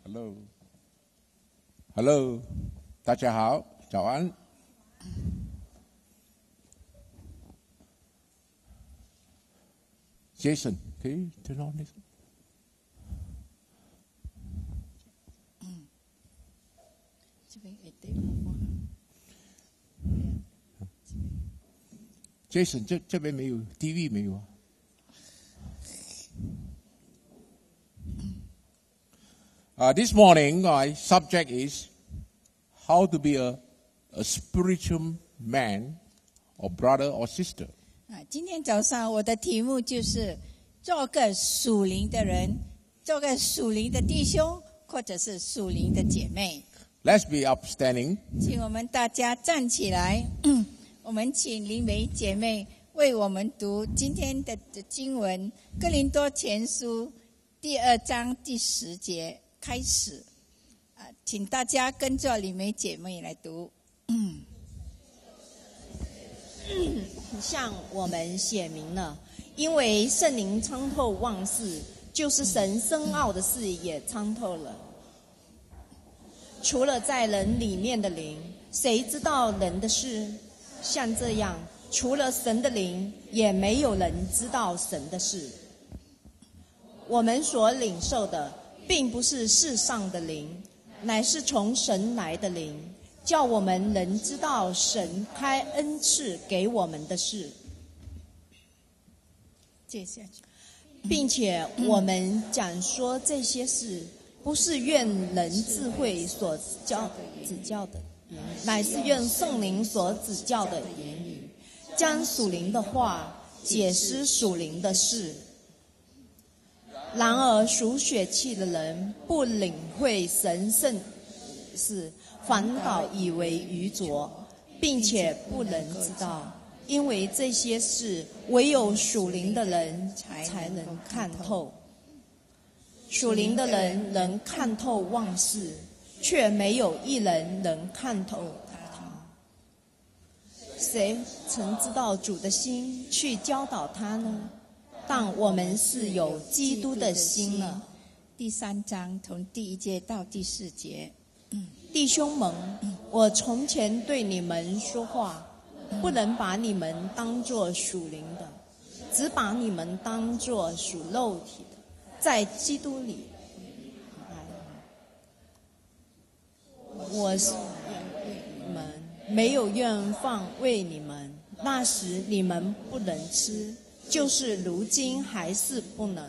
Hello， 大家好，早安。Jason， 可以 turn on this？ 这边给对吗 ？Jason， 这边没有 TV 没有啊？This morning, my subject is how to be a spiritual man, or brother or sister. 今天早上我的题目就是做个属灵的人，做个属灵的弟兄，或者是属灵的姐妹。 Let's be upstanding. 请我们大家站起来，我们请林梅姐妹为我们读今天的经文，哥林多前书第2章第10节开始。请大家跟着林梅姐妹来读。 向我们显明了，因为圣灵参透万事，就是神深奥的事也参透了。除了在人里面的灵，谁知道人的事？像这样，除了神的灵，也没有人知道神的事。我们所领受的，并不是世上的灵，乃是从神来的灵，叫我们能知道神开恩赐给我们的事。 接下去， 并且我们讲说这些事，不是愿人智慧所指教的，乃是愿圣灵所指教的言语，将属灵的话解释属灵的事。然而属血气的人不领会神圣事，反倒以为愚拙，并且不能知道，因为这些事唯有属灵的人才能看透。属灵的人能看透万事，却没有一人能看透他。谁曾知道主的心去教导他呢？但我们是有基督的心了。 第3章从第1节到第4节。 弟兄们，我从前对你们说话，不能把你们当作属灵的，只把你们当作属肉体的，在基督里。我是你们没有愿放为你们，那时你们不能吃，就是如今还是不能。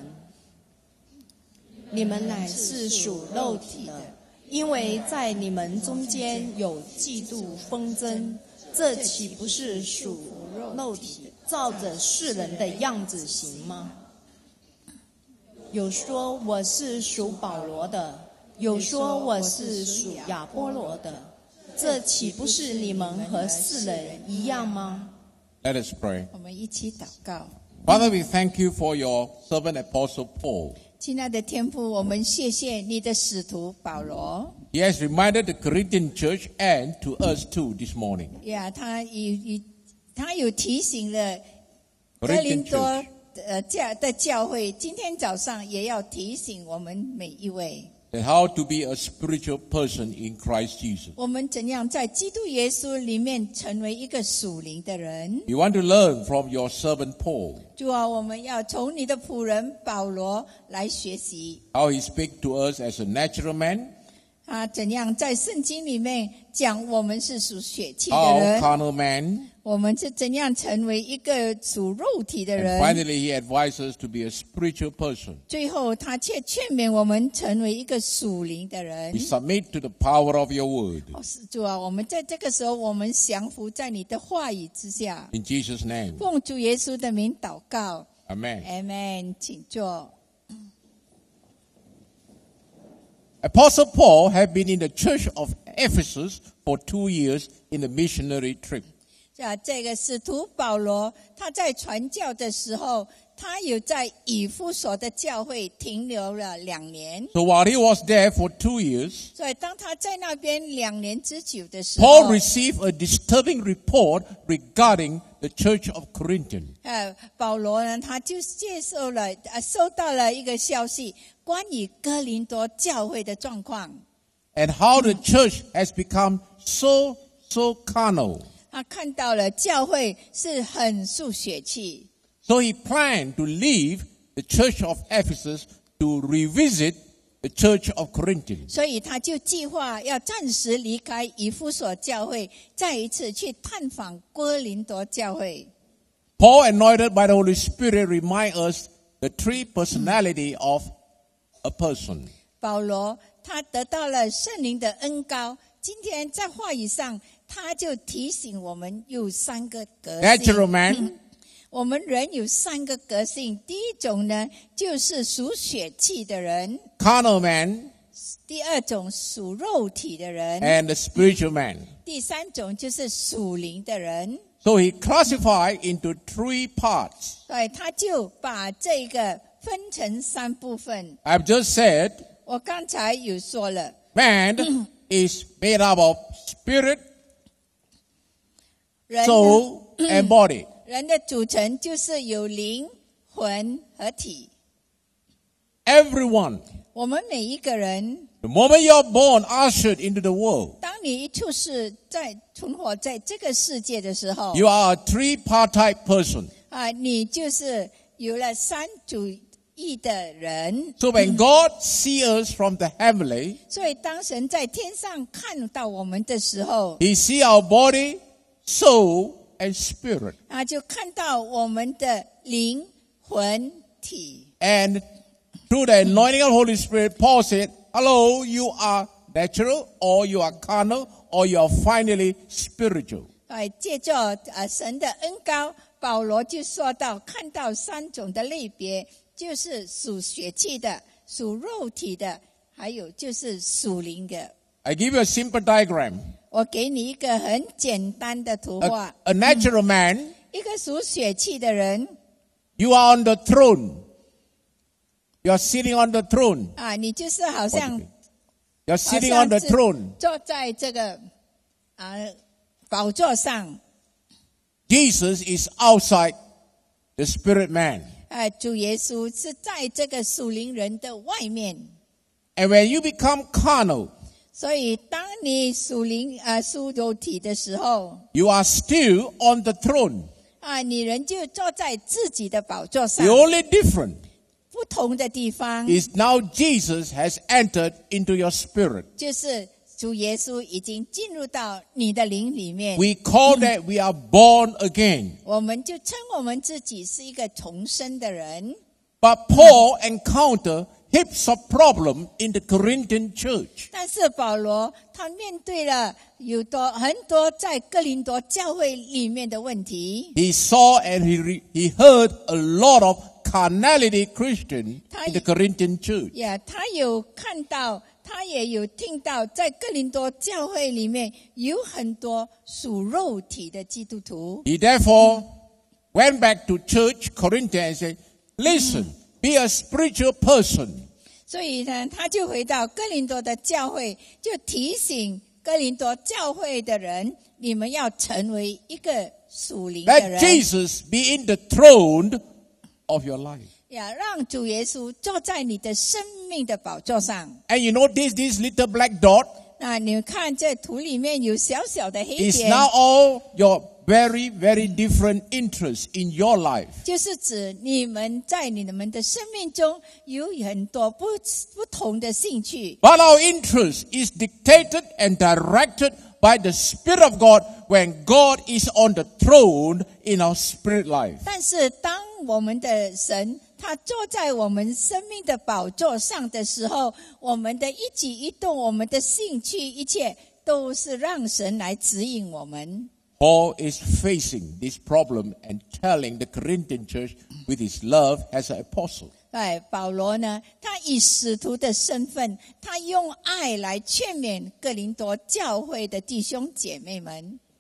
你们乃是属肉体的，因为在你们中间有嫉妒纷争，这岂不是属肉体，照着世人的样子行吗？有说我是属保罗的，有说我是属亚波罗的，这岂不是你们和世人一样吗？ Let us pray. 我们一起祷告。 Father, we thank you for your servant Apostle Paul. 亲爱的天父，我们谢谢你的使徒保罗。 He has reminded the Corinthian church and to us too this morning. 他有提醒了哥林多的教会，今天早上也要提醒我们每一位。 And how to be a spiritual person in Christ Jesus. 我们怎样在基督耶稣里面成为一个属灵的人？ We want to learn from your servant Paul. 主啊，我们要从你的仆人保罗来学习。 How he speaks to us as a natural man. 怎样在圣经里面讲我们是属血气的 How 人， carnal man. 我们是怎样成为一个属肉体的 And 人。 finally, he advises us to be a spiritual person. 最后他却劝勉我们成为一个属灵的人。 We submit to the power of your word. 是主啊，我们在这个时候，我们降服在你的话语之下。 In Jesus' name. 奉主耶稣的名祷告 Amen. Amen 请坐。 Apostle Paul had been in the church of Ephesus for 2 years in a missionary trip. 这个使徒保罗他在传教的时候，他有在以弗所的教会停留了2年。 So while he was there for 2 years, 所以当他在那边2年之久的时 Paul 候， received a disturbing report regarding the church of Corinth. 保罗呢，他就收到了一个消息，关于哥林多教会的状况， And how the church has become so carnal. 他看到了教会是很属血气， So he planned to leave the church of Ephesus to revisit the church of Corinth. 所以他就计划要暂时离开以弗所教会，再一次去探访哥林多教会。 Paul, anointed by the Holy Spirit, remind us the 3 personality of a person. 保罗他得到了圣灵的恩膏，今天在话语上他就提醒我们有3个个性。 Natural man, 我们人有3个个性，第一种呢就是属血气的人， carnal man, 第2种属肉体的人， and the spiritual man. 第3种就是属灵的人。 So he classified into 3 parts. 所以他就把这个分成3部分。 I've just said 我刚才有说了， man is made up of spirit, 人呢 soul, and body. 人的组成就是有灵、魂和体。 Everyone, 我们每一个人， the moment you're born, ushered into the world, 当你一出世，存活在这个世界的时候， you are a 3-part person. 你就是有了3主义的人。 So when God sees us from the heavenly, 所以当神在天上看到我们的时候， he sees our body, soul, and spirit. 就看到我们的灵、魂、体。 And through the anointing of the Holy Spirit, Paul said, hello, you are natural, or you are carnal, or you are finally spiritual. 借着神的恩膏，保罗就说到，看到3种的类别，就是属血气的、属肉体的，还有就是属灵的。 I give you a simple diagram. 我给你一个很简单的图画， A natural man, 一个属血气的人 you are on the throne. You are sitting on the throne. 你就是好像 You are sitting on the throne. 坐在这个宝座上。 Jesus is outside the spirit man. 主耶稣是在这个属灵人的外面。 And when you become carnal, 所以当你属肉体的时候， you are still on the throne. 你人就坐在自己的宝座上。 The only difference 不同的地方 is now Jesus has entered into your spirit. 就是主耶稣已经进入到你的灵里面。 We call that we are born again. 我们就称我们自己是一个重生的人。 But Paul encountered heaps of problems in the Corinthian church. 但是保罗他面对了很多在哥林多教会里面的问题。 He saw and he heard a lot of carnality Christian in the Corinthian church. 他有看到，他也有听到，在哥林多教会里面有很多属肉体的基督徒。 He therefore went back to church Corinthians and said, listen, be a spiritual person. 所以呢，他就回到哥林多的教会，就提醒哥林多教会的人，你们要成为一个属灵的 Let 人。 Jesus be in the throne of your life. 让主耶稣坐在你的生命的宝座上。 And you notice this little black dot 那你看这图里面有小小的黑 is 点， now all your very, very different interests in your life. 就是指你们在你们的生命中有很多不同的兴趣。 But our interest is dictated and directed by the Spirit of God when God is on the throne in our spirit life. 但是当我们的神他坐在我们生命的宝座上的时候，我们的一举一动，我们的兴趣，一切都是让神来指引我们。 Paul is facing this problem and telling the Corinthian church with his love as an apostle. 保罗呢，他以使徒的身份，他用爱来劝勉哥林多教会的弟兄姐妹们。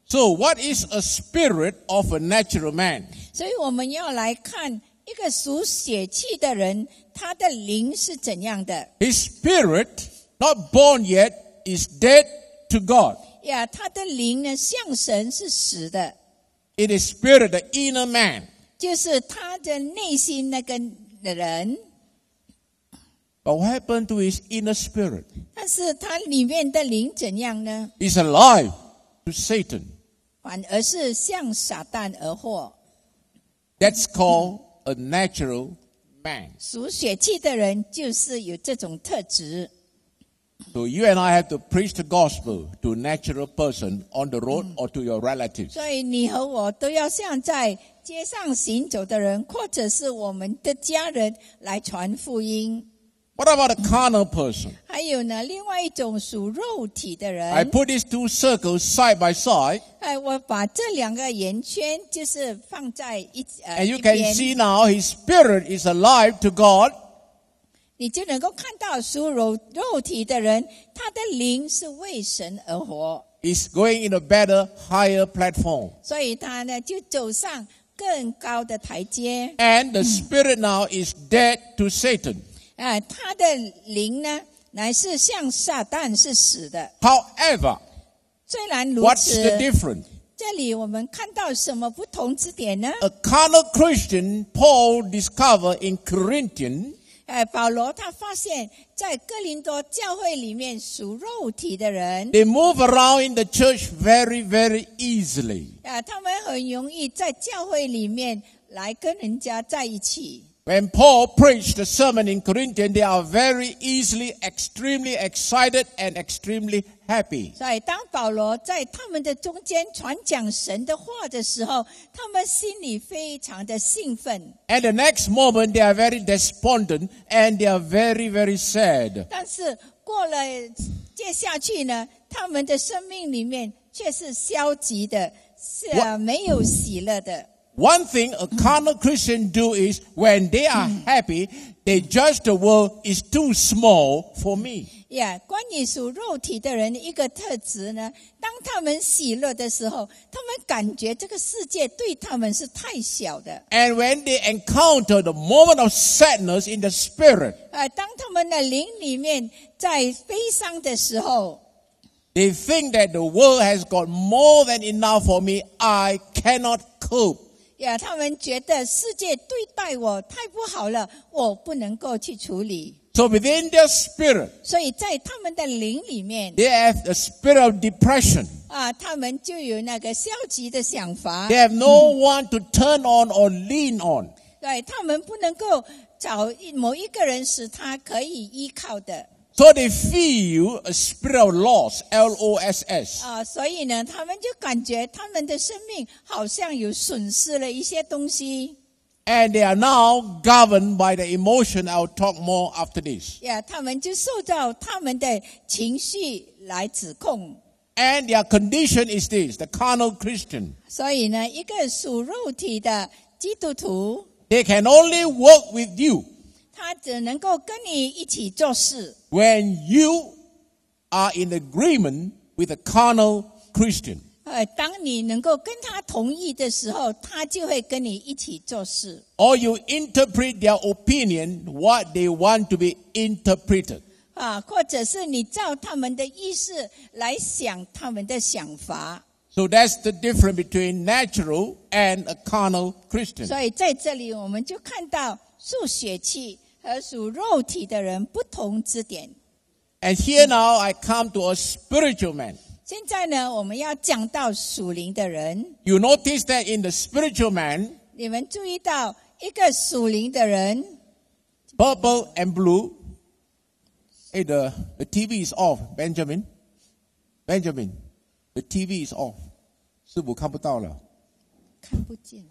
So what is a spirit of a natural man? 所以我们要来看一个属血气的人，他的灵是怎样的。 His spirit, not born yet, is dead to God. 呀，他的灵呢，向神是死的， It is spirit, the inner man. 就是他的内心那个人。 But what happened to his inner spirit? 但是他里面的灵怎样呢？ He's alive to Satan. 反而是向撒旦而活。 That's called a natural man. 属血气的人就是有这种特质。 So you and I have to preach the gospel to a natural person on the road or to your relatives. 所以你和我都要像在街上行走的人，或者是我们的家人来传福音。 What about a carnal person? 还有呢，另外一种属肉体的 I 人， put these two circles side by side, 我把这两个圆圈就是放在 and you 一 can 边， see now his spirit is alive to God, 你就能够看到属肉体的人，他的灵是为神而活， is going in a better, higher platform. 所以他呢就走上更高的台阶。 And the spirit now is dead to Satan. 他的灵呢，乃是向撒旦是死的。 However, 虽然如 what's 此， the difference? 这里我们看到什么不同之点呢？ A carnal Christian, Paul discovered in Corinthians, 保罗他发现，在哥林多教会里面属肉体的人， they move around in the church very, very easily. 他们很容易在教会里面来跟人家在一起。 When Paul preached the sermon in Corinthians, they are very easily, extremely excited and extremely happy. 所以当保罗在他们的中间传讲神的话的时候，他们心里非常的兴奋。 And the next moment, they are very despondent and they are very, very sad. 但是过了接下去呢，他们的生命里面却是消极的，是没有喜乐的。 One thing a carnal Christian do is when they are happy, they judge the world is too small for me. 关于属肉体的人一个特质呢，当他们喜乐的时候，他们感觉这个世界对他们是太小的。 And when they encounter the moment of sadness in the spirit, 当他们的灵里面在悲伤的时候， they think that the world has got more than enough for me. I cannot cope. 他们觉得世界对待我太不好了，我不能够去处理。 So within their spirit, 所以在他们的灵里面， they have a spirit of depression. 他们就有那个消极的想法。 They have no one to turn on or lean on. 对，他们不能够找某一个人使他可以依靠的。 So they feel a spirit of loss, L-O-S-S. 所以呢，他们就感觉他们的生命好像有损失了一些东西。 And they are now governed by the emotion. I'll talk more after this. 他们就受到他们的情绪来指控。 And their condition is this, the carnal Christian. 所以呢，一个属肉体的基督徒， They can only work with you 他只能够跟你一起做事。 when you are in agreement with a carnal Christian. 当你能够跟他同意的时候，他就会跟你一起做事。 Or you interpret their opinion what they want to be interpreted. 或者是你照他们的意思来想他们的想法。 So that's the difference between natural and a carnal Christian. 所以在这里我们就看到属血气和属肉体的人不同之点。 And here now I come to a spiritual man. 现在呢，我们要讲到属灵的人。 You notice that in the spiritual man, 你们注意到一个属灵的人， purple and blue. Hey, the TV is off, Benjamin. Benjamin, the TV is off. 师傅看不到了。 看不见。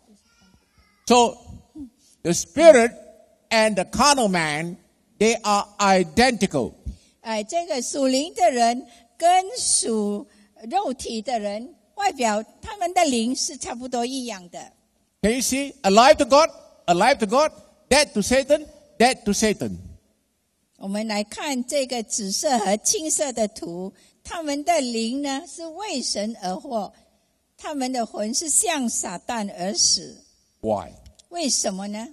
So, the spirit and the carnal man, they are identical. 这个属灵的人跟属肉体的人，外表他们的灵是差不多一样的。 Can you see? Alive to God, alive to God, dead to Satan, dead to Satan. 我们来看这个紫色和青色的图，他们的灵呢是为神而活， 他们的魂是向撒旦而死。 Why? 为什么呢？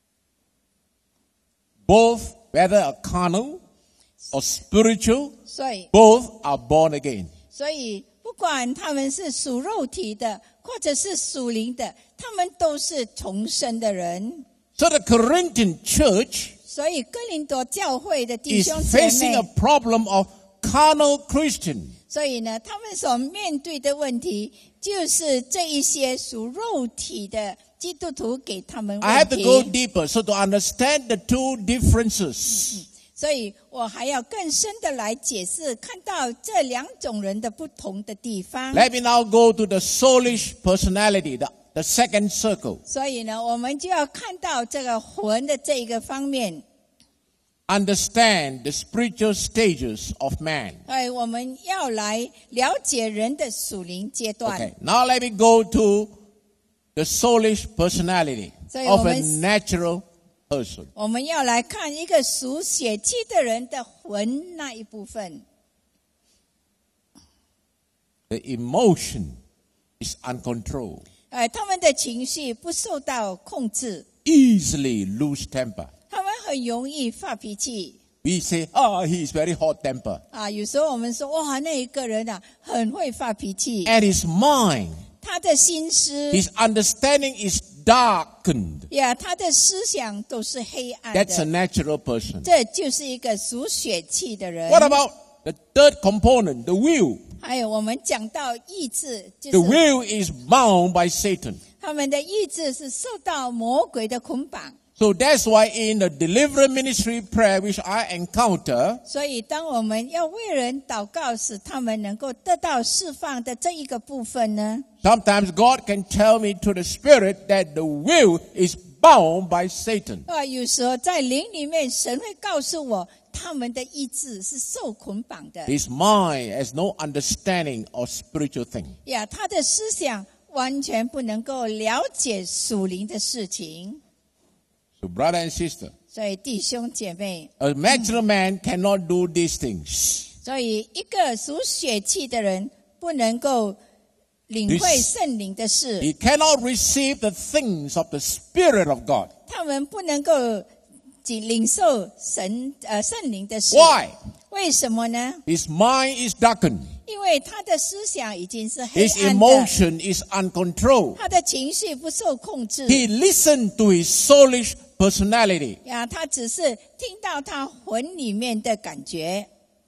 Both, whether a carnal or spiritual, 所以 both are born again. 不管他们是属肉体的，或者是属灵的，他们都是重生的人。 So the Corinthian church 所以哥林多教会的弟 is 兄姐 facing 妹 a，problem of carnal Christian. 所以呢，他们所面对的问题，就是这一些属肉体的基督徒给他们 I 问 have to go 题。 deeper so to understand the two differences. 所以我还要更深的来解释，看到这两种人的不同的地方。 Let me now go to the soulish personality, the second circle. 所以呢，我们就要看到这个魂的这一个方面。 Understand the spiritual stages of man. 我们要来了解人的属灵阶段。 Okay, now let me go to the soulish personality 所以 of 我 a 们 natural person. 我们要来看一个属血气的人的魂那一部分。 The emotion is uncontrolled, 他们的情绪不受到控制， easily lose temper. 他们很容易发脾气。 We say, oh, he is very hot temper. 有时候我们说，哇，那一个人很会发脾气， And his mind, 他的心思 his understanding is darkened. 他的思想都是黑暗 That's a 的。 natural person. 这就是一个属血气的人。 What about the third component, the will? 还有我们讲到意志，就 The 是 will is bound by Satan. 他们的意志是受到魔鬼的捆绑。 So that's why in the deliverance ministry prayer which I encounter, 所以当我们要为人祷告，使他们能够得到释放的这一个部分呢， sometimes God can tell me to the spirit that the will is bound by Satan. 有时候在灵里面，神会告诉我，他们的意志是受捆绑的。 His mind has no understanding of spiritual things. 他的思想完全不能够了解属灵的事情。 So brother and sister, 所以弟兄姐妹， a natural man cannot do these things. 所以一个属血气的人不能够领会圣灵的事， He cannot receive the things of the Spirit of God. 他们不能够领受圣灵的事。 Why? 为什么呢？ His mind is darkened. 因为他的思想已经是黑 His 暗的， emotion is uncontrolled. 他的情绪不受控制。 He listened to his soulish personality. 他只是听到他魂里面的感觉。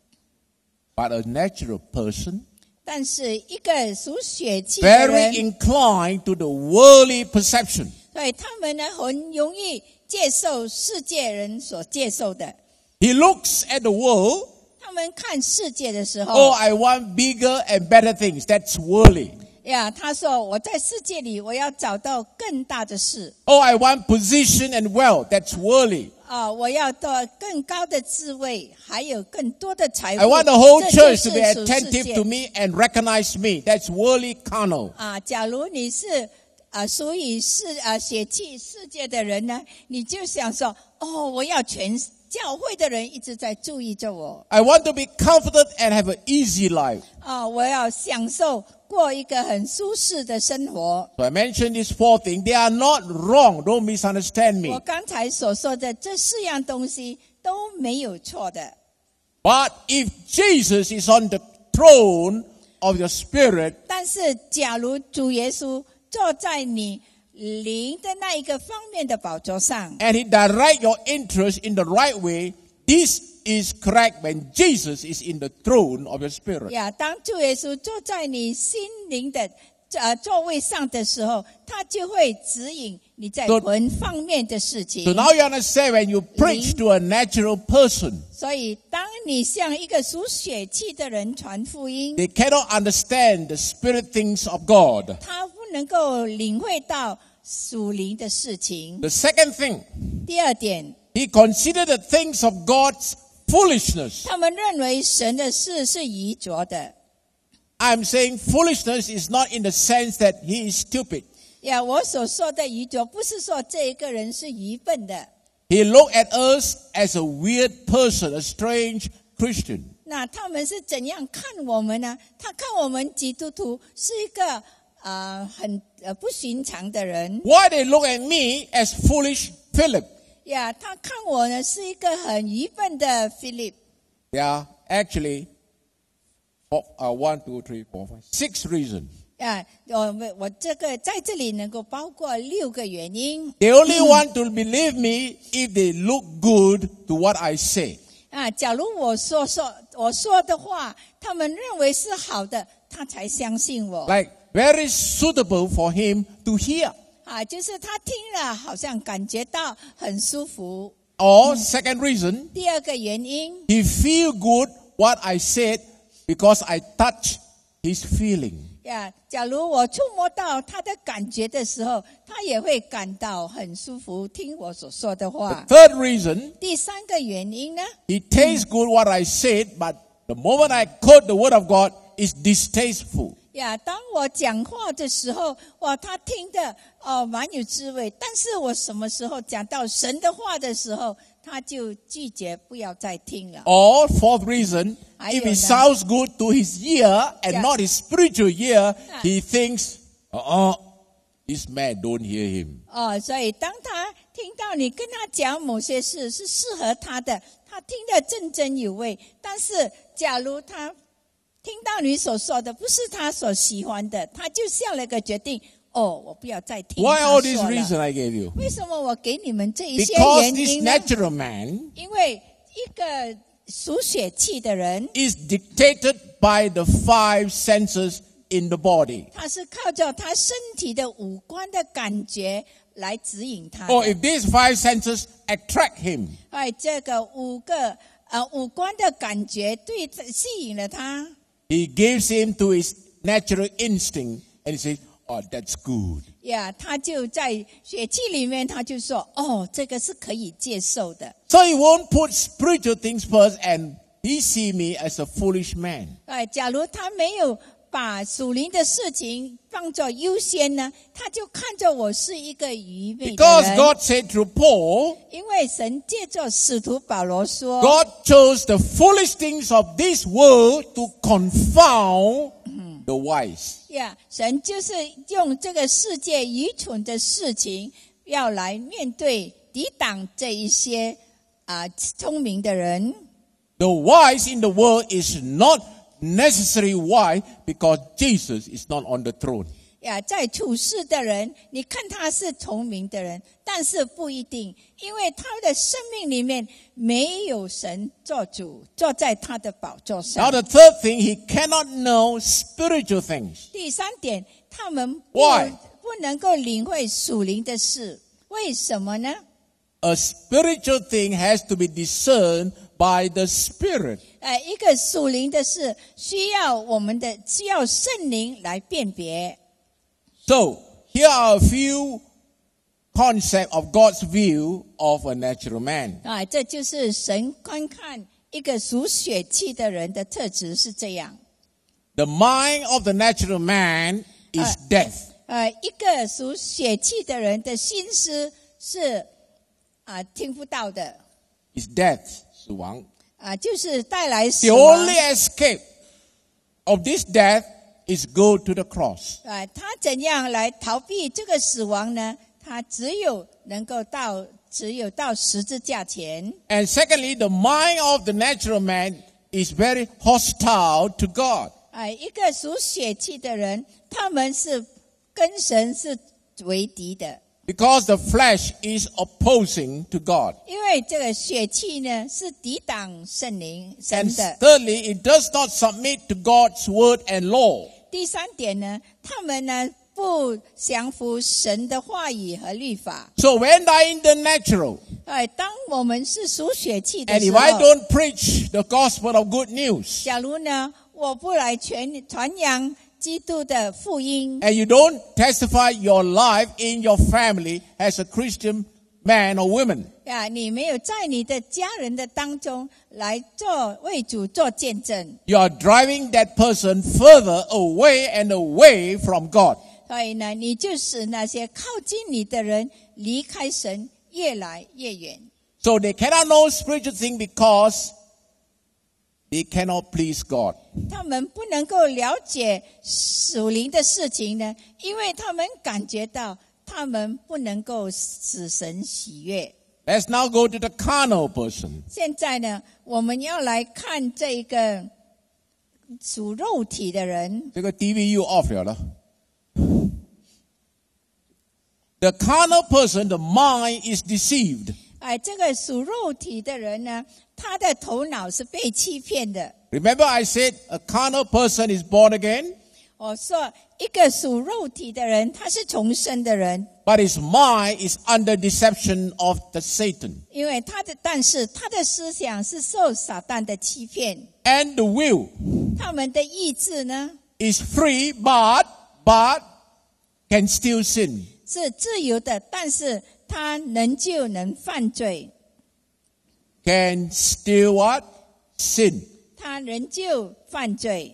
But a natural person, 但是一个属血气的人， very inclined to the worldly perception. 所以他们呢很容易接受世界人所接受的。 He looks at the world. 他们看世界的时候， Oh, I want bigger and better things. That's worldly. 他说我在世界里我要找到更大的事。 Oh, I want position and wealth. That's worldly. 我要到更高的智慧，还有更多的财富。 I want the whole 这就 church 是 to be 属世 attentive 界 to me and recognize me. That's worldly carnal. 假如你是属于血气世界的人呢，你就想说，我要全教会的人一直在注意着我。 I want to be comforted and have an easy life. 我要享受过一个很舒适的生活。 So I mentioned these four things. They are not wrong. Don't misunderstand 我 me. 刚才所说的这四样东西都没有错的。 But if Jesus is on the throne of your spirit, 但是假如主耶稣坐在你灵的那一个方面的宝座上， and he direct your interest in the right way, this is correct when Jesus is in the throne of your spirit. 当主耶稣坐在你心灵的座位上的时候，他就会指引你在 So- 魂方面的事情。 So now you understand when you preach to a natural person, 所以当你向一个属血气的人传福音， they cannot understand the spirit things of God. 他不能够领会到属灵的事情。 The second thing, 第二点， he considered the things of God's foolishness. 他们认为神的事是愚拙的。 I'm saying foolishness is not in the sense that he is stupid. 我所说的愚拙，不是说这一个人是愚笨的。 He looked at us as a weird person, a strange Christian. 那他们是怎样看我们呢？他看我们基督徒是一个很不寻常的人 Why they look at me as foolish Philip? 呀，他看我呢是一个很愚笨的 Philip。 There are actually 1, 2, 3, 4, 5, 6 reasons. 呀，我这个在这里能够包括6个原因。 They only want to believe me if they look good to what I say. 假如我说的话，他们认为是好的，他才相信我。 Like very suitable for him to hear. 就是他听了好像感觉到很舒服。 Or second reason, 第2个原因， he feel good what I said because I touch his feeling. 假如我触摸到他的感觉的时候，他也会感到很舒服，听我所说的 The 话。 third reason, 第3个原因呢， he tastes good what I said, but the moment I quote the word of God, it's distasteful. 当我讲话的时候，他听的蛮有滋味，但是我什么时候讲到神的话的时候，他就拒绝不要再听了。 Or fourth reason, 还有 if 呢？ it sounds good to his ear and Yeah. not his spiritual ear, he thinks, this man don't hear him. 所以当他听到你跟他讲某些事是适合他的，他听得正真有味。但是假如他听到你所说的不是他所喜欢的，他就下了个决定，我不要再听 Why 他 all 说 these 了。 reasons I gave you? 为什么我给你们这一些 Because 原 this 因呢？ natural man 因为一个属血气的人， is dictated by the 5 senses in the body. 他是靠着他身体的五官的感觉来指引他的。 Or if these 5 senses attract him, 这个五官的感觉吸引了他。 he gives him to his natural instinct and he says, that's good. 他就在血气里面，他就说，这个是可以接受的。 So he won't put spiritual things first and he see me as a foolish man. 假如他没有把属灵的事情放作优先呢，他就看着我是一个愚昧的 Because 人。 God said through Paul, 因为神借着使徒保罗说， God chose the foolish things of this world to confound the wise. 神就是用这个世界愚蠢的事情，要来面对抵挡这一些聪明的人。 The wise in the world is not necessarily wise because Jesus is not on the throne. 在处世的人，你看他是聪明的人，但是不一定，因为他的生命里面没有神做主，坐在他的宝座 Now 上。 the third thing, he cannot know spiritual things. 第3点，他们 Why? 不能够领会属灵的事，为什么呢？ A spiritual thing has to be discerned by the Spirit. 一个属灵的事需要圣灵来辨别。 So, here are a few concepts of God's view of a natural man. 这就是神观看一个属血气的人的特质是这样。 The mind of the natural man is death. 一个属血气的人的心思是听不到的， Is death. 死亡. 就是带来 The 死亡。 only escape of this death is go to the cross. 他怎样来逃避这个死亡呢？他只有到十字架前。 And secondly, the mind of the natural man is very hostile to God. 一个属血气的人，他们是跟神是为敌的， Because the flesh is opposing to God. 因为这个血气呢是抵挡圣灵 And 神的。 thirdly, it does not submit to God's word and law. 第3点呢，他们呢不降服神的话语和律法。 So when I in the natural, 当我们是属血气的 and 时 if I 候， don't preach the gospel of good news, 假如呢我不来传扬基督的福音， and you don't testify your life in your family as a Christian man or woman, 你没有在你的家人的当中来为主做见证， you are driving that person further away and away from God. 所以呢，你就使那些靠近你的人离开神越来越远。 So they cannot know spiritual things because they cannot please God. 他们不能够了解属灵的事情呢，因为他们感觉到他们不能够使神喜悦。 Let's now go to the carnal person. 现在呢，我们要来看这一个属肉体的人。 这个 DVU off 了。The carnal person, the mind is deceived. 这个属肉体的人呢，他的头脑是被欺骗的。 Remember I said a carnal person is born again? 我说一个属肉体的人，他是重生的人， But his mind is under deception of the Satan. 因为但是他的思想是受撒旦的欺骗。 And the will 他们的意志呢， is free, but can still sin. 是自由的，但是他能犯罪。 Can still what? Sin. 他仍旧犯罪。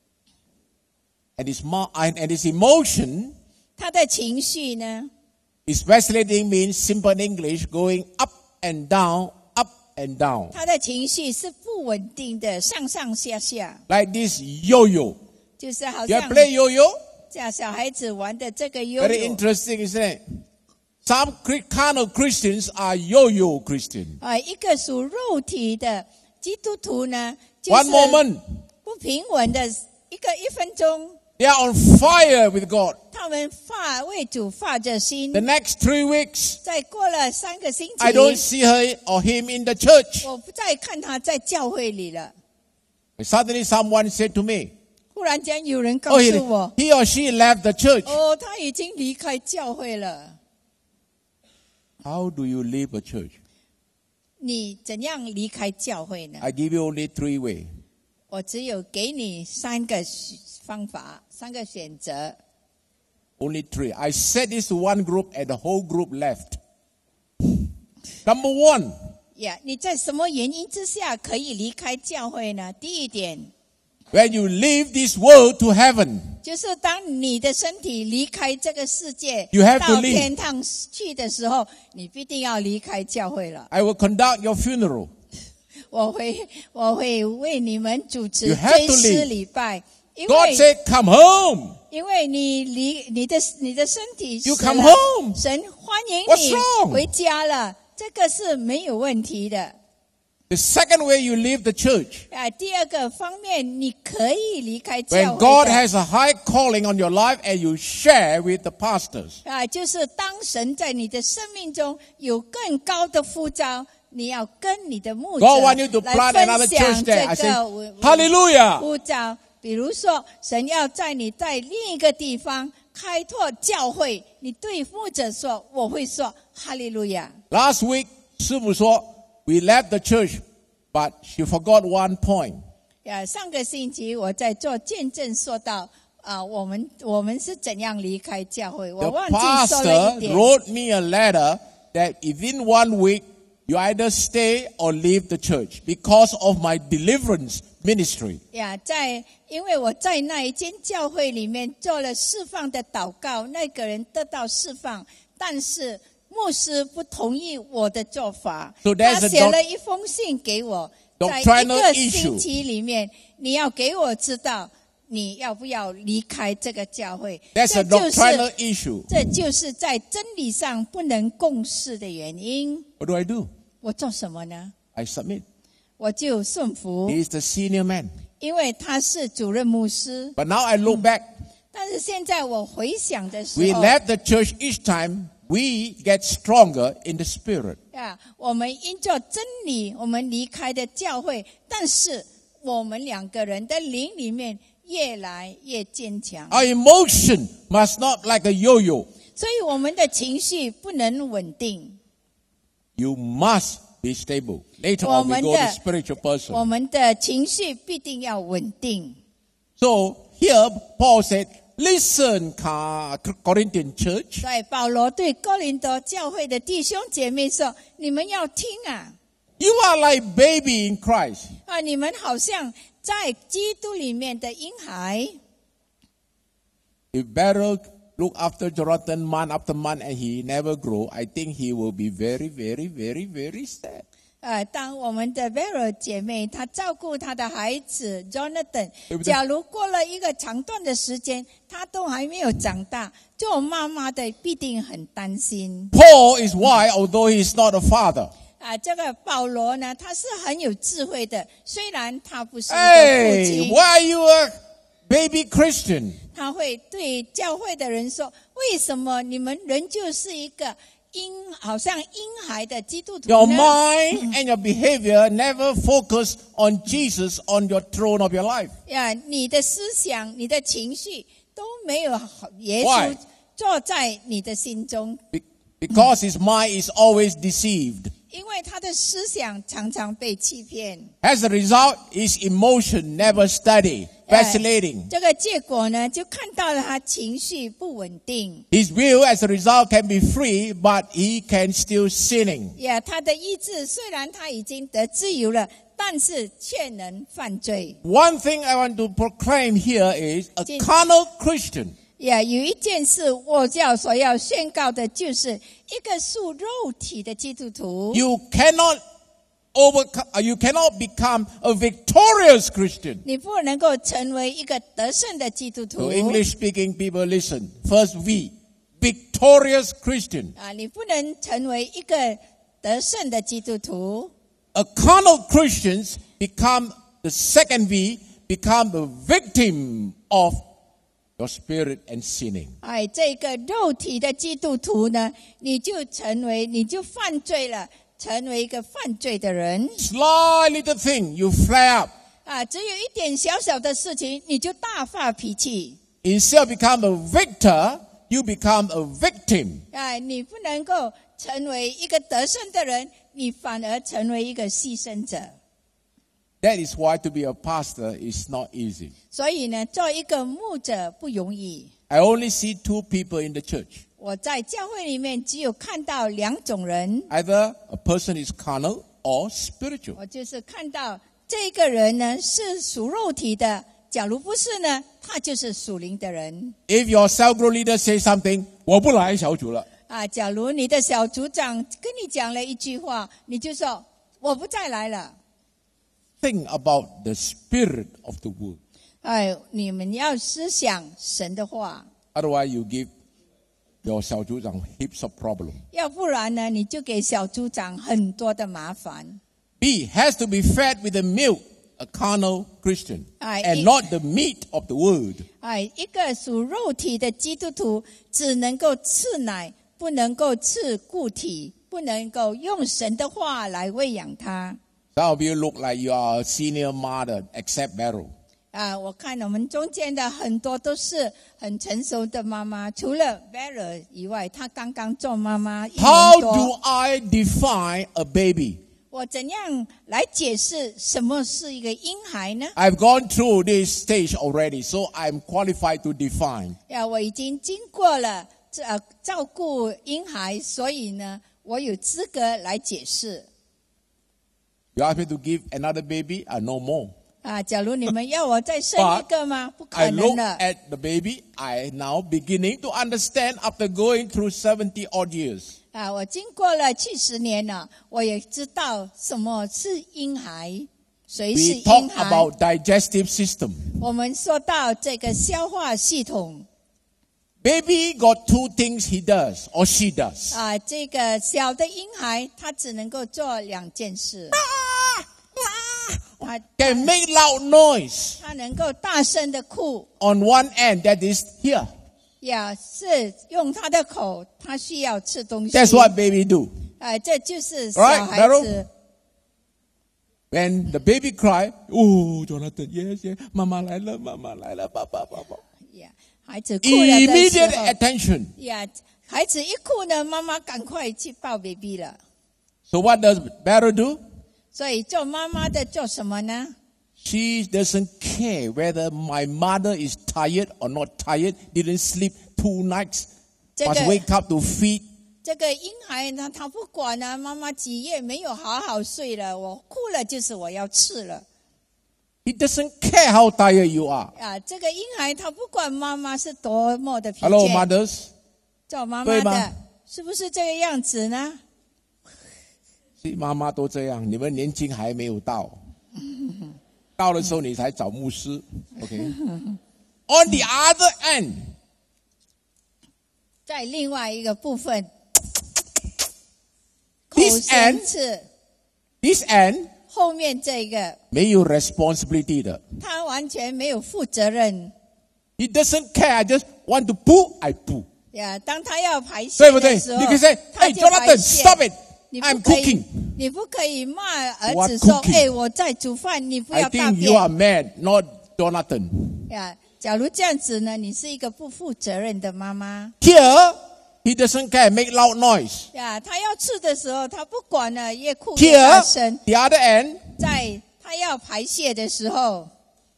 And his mind and his emotion 他的情绪呢， is vacillating, means simple English, going up and down, up and down. 他的情绪是不稳定的，上上下下， Like this yo-yo. 就是好 You 像 play yo-yo? 像小孩子玩的这个悠 Very 悠。 interesting, isn't it? Some carnal Christians are yo-yo Christian. 一个属肉体的基督徒呢，就 One 是 moment, 不平稳的1分钟， they are on fire with God. 他们为主发着心 The。next 3 weeks, 再过了3个星期， I don't see her or him in the church. 我不再看他在教会里了。 Suddenly someone said to me, 忽然间有人告 oh, 诉我， he or she left the church. 他已经离开教会了。 How do you leave a church? 你怎样离开教会呢？ I give you only 3 ways. 我只有给你3个方法，3个选择。 Only 3. I said this to one group and the whole group left. Number 1, 你在什么原因之下可以离开教会呢？第一点， when you leave this world to heaven, 就是当你的身体离开这个世界 You have to 到 leave. 天堂去的时候，你必定要离开教会了。 I will conduct your funeral. 我会为你们主持 You have 追 to 思 leave. 礼拜，因 God 为 said, come home. 你的身体 You 死 come 了 home. 神欢迎 What's 你 wrong? 回家了，这个是没有问题的。 The second way you leave the church, 第二个方面，你可以离开 when 教 God 会的。 has a high calling on your life and you share with the pastors. 就是当神在你的生命中有更高的呼召，你要跟你的牧者 God want you to 来 plant 分 another 享 church there. I 这 say, 个 hallelujah. 呼召。比如说，神要在另一个地方开拓教会，你对牧者说，我会说哈利路亚。 Last week, 师母说, we left the church, but she forgot one point. 上个星期我在做见证说到我们是怎样离开教会，我 The 忘记说了 pastor 一点。 wrote me a letter that within 1 week, you either stay or leave the church because of my deliverance ministry. 因为我在那一间教会里面做了释放的祷告，那个人得到释放，但是牧师不同意我的做法， So there's 他 a 写了一封信给我，在一 doctrinal 个 issue. 星期里面，你要给我知道你要不要离开这个教会。 That's a doctrinal issue. 这就是在真理上不能共事的原因。 What do I do? 我做什么呢？ I submit. 我就顺服， He is the senior man. 因为他是主任牧师。 But now I look back. 但是现在我回想的时 We 候， left the church each time. We get stronger in the spirit. 我们因着真理，我们离开的教会，但是我们2个人的灵里面越来越坚强。 Our emotion must not like a yo-yo. 所以我们的情绪不能稳定， You must be stable. Later 我 on, we 们 go to 的 spiritual 我 person. 们的情绪必定要稳定。 So here, Paul said, listen, Corinthian church. 所以保罗对哥林多教会的弟兄姐妹说：“你们要听啊！ You are like baby in Christ. 你们好像在基督里面的婴孩。 If better look after Jonathan month after month and he never grow, I think he will be very, very, very, very sad. 当我们的 Vero 姐妹她照顾她的孩子 Jonathan， 对不对假如过了一个长段的时间，他都还没有长大，做妈妈的必定很担心。 Paul is wise, although he is not a father. 这个保罗呢，他是很有智慧的，虽然他不是一个父 Hey, 亲。 why are you a baby Christian? 他会对教会的人说：“为什么你们仍旧是一个好像婴孩的基督徒 Your 呢？ mind and your behavior never focus on Jesus on your throne of your life. 你的思想、你的情绪都没有耶 Why? 稣坐在你的心中， Because his mind is always deceived. 因为他的思想常常被欺骗。 As a result, his emotion never steady, vacillating. 这个结果呢，就看到了他情绪不稳定。 His will, as a result, can be free, but he can still sinning. 他的意志虽然他已经得自由了，但是却能犯罪。 One thing I want to proclaim here is a carnal Christian 有一件事我所要宣告的，就是一个属肉体的基督徒。 you cannot become a victorious Christian. 你不能够成为一个得胜的基督徒。 To English-speaking people, listen. First V, victorious Christian. 你不能成为一个得胜的基督徒。 A carnal Christians become the second V, become the victim of your spirit and sinning. 这个肉体的基督徒呢，你就犯罪了，成为一个犯罪的人。 Slight little thing, you flare up. 只有一点小小的事情，你就大发脾气。 Instead of become a victor, you become a victim. 你不能够成为一个得胜的人，你反而成为一个牺牲者。 That is why to be a pastor is not easy. 所以呢，做一个牧者不容易。 I only see two people in the church. 我在教会里面只有看到两种人， Either a person is carnal or spiritual. 我就是看到这个人呢是属肉体的，假如不是呢，他就是属灵的人。 If your cell group leader says something, 我不来小组了。 假如你的小组长跟你讲了一句话，你就说我不再来了。 Think about the spirit of the word. 你们要思想神的话， Otherwise, you give your 小组长 heaps of problem. 要不然呢，你就给小组长很多的麻烦。 B has to be fed with the milk, a carnal Christian, and it- not the meat of the word. 一个属肉体的基督徒只能够吃奶，不能够吃固体，不能够用神的话来喂养他。 Some of you look like you are a senior mother, except Beryl. 我看我们中间的很多都是很成熟的妈妈，除了 Vera 以外，她刚刚做妈妈1 How 年多。 do I define a baby? 我怎样来解释什么是一个婴孩呢？ I've gone through this stage already, so I'm qualified to define. 我已经经过了照顾婴孩，所以呢，我有资格来解释。 You ask me to give another baby, no more. 假如你们要我再生一个吗？不可 I 能 look 的。 at the baby, I now beginning to understand after going through 70 odd years. 我经过了70年了，我也知道什么是婴孩，谁是 We talk 婴孩。 about digestive system. 我们说到这个消化系统。 Baby got two things he does or she does. 这个小的婴孩他只能够做2件事，他 Can make loud noise 他能够大声的哭， on one end, that is here. 是用他的口，他需要吃东西。 That's what baby do. 这就是小 Right, 孩 Beryl? 子。 When the baby cry, oh, Jonathan, yes, yes, 妈妈来了，妈妈来了，爸爸，爸爸。 孩子哭了的时 Immediate 候， attention. 孩子一哭呢，妈妈赶快去抱 baby 了。 So what does Beryl do? 所以做妈妈的做什么呢？ She doesn't care whether my mother is tired or not tired, didn't sleep 2 nights, 这 must 个 wake up to feed. 这个婴孩呢，他不管呢，妈妈几夜没有好好睡了，我哭了就是我要吃了。 He doesn't care how tired you are. 这个婴孩他不管妈妈是多么的疲 Hello, 倦， mothers. 做妈妈对吗的是不是这个样子呢？ 妈妈都这样，你们年轻还没有到，到的时候你才找牧师。OK。On the other end， 在另外一个部分，口 This 神 end 次 this end 后面这个， 没有 responsibility 的。 他完全没有负责任 He doesn't care. I just want to poo, I poo. 呀。当他要排泄对不对？ 的时候， 你可以说， 他 Hey 就排 Jonathan, 泄。 stop it. 你不 I'm 可以 cooking. 你不可以骂儿 What 子说：“ cooking？ 哎，我在煮饭，你不 I 要大 think you are 便。” mad, not Jonathan. 呀，假如这样子呢，你是一个不负责任的妈妈。 Here, he doesn't care. Make loud noise. 呀，他要吃的时候，他不管了，越哭越大 Here, 声。 the other end, 在他要排泄的时候，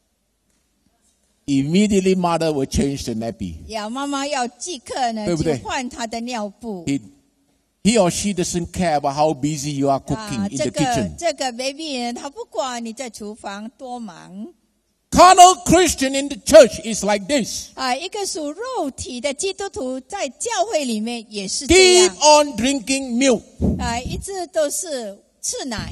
immediately mother will change the nappy. 呀，妈妈要即刻呢就对不对换他的尿布。 He or she doesn't care about how busy you are cooking in 这 the kitchen. 这个 baby 呢，他不管你在厨房多忙。 Carnal Christian in the church is like this. 一个属肉体的基督徒在教会里面也是这 Keep 样。 on drinking milk. 一直都是吃奶。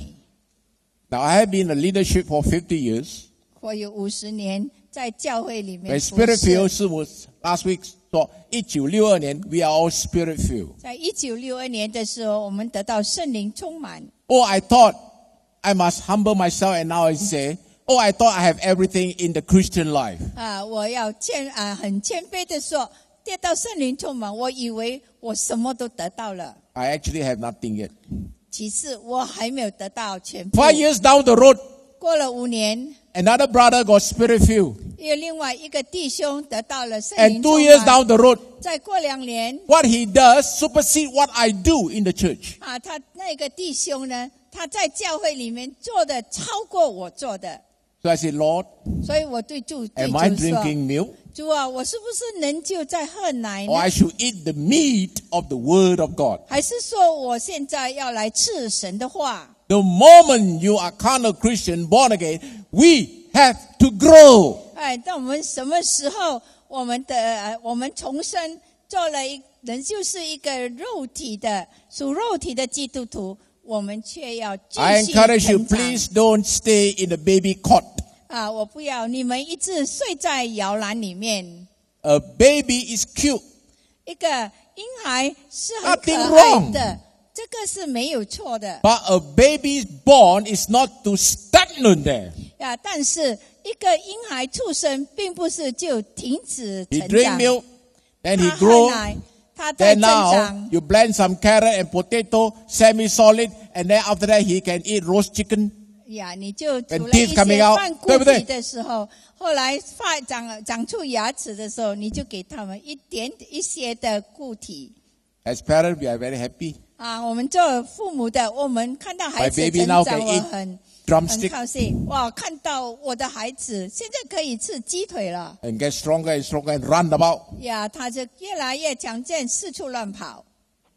Now, I have been in leadership for 50 years. 我有50年在教会里面 When 服 Spirit 侍。 filled 是我 last week 说1962年 we are all Spirit filled. 在1962年的时候，我们得到圣灵充满。 Oh, I thought I must humble myself, and now I say, oh, I thought I have everything in the Christian life. 我要很谦卑的说，得到圣灵充满，我以为我什么都得到了， I actually have nothing yet. 其实我还没有得到全部。 5 years down the road, 过了5年， another brother got Spirit filled. 有另外一个弟兄得到了圣 And 灵 2 充 years 满。 down the road, 再过2年， what he does supersede what I do in the church. 他那个弟兄呢，他在教会里面做的超过我做的， So I said, Lord, 所以我对主 am I 说 drinking milk? 主啊，我是不是能就在喝奶 Or 呢？ I should eat the meat of the Word of God? 还是说我现在要来吃神的话？ The moment you are carnal Christian, born again, we have to grow. 但我们什么时候我们重生，做了人就是一个属肉体的基督徒，我们却要继 I 续 encourage you, 成长。 please don't stay in the baby cot. 我不要你们一直睡在摇篮里面。 A baby is cute. 一个婴孩是很可 Nothing 爱 wrong. 的，这个是没有错的。 But a baby's born is not to stagnate there. 但是一个婴孩出生，并不是就停止 He 成 drink 长。 milk, then he 他喝 grow. 奶，他在 Then 增 now 长。 you blend some carrot and potato, semi-solid, and then after that he can eat roast chicken. 你就煮 And 了一 teeth coming 些 out， 饭骨对不对皮的时候，后来长出牙齿的时候，你就给他们一些的固体。 As parents, we are very happy. 我们做父母的，我们看到孩 My 子 baby 成 now 长， can 我 eat 很 drumstick 高兴。哇，看到我的孩子现在可以吃鸡腿了。 and get stronger and stronger and run about. 他就越来越强健，四处乱跑。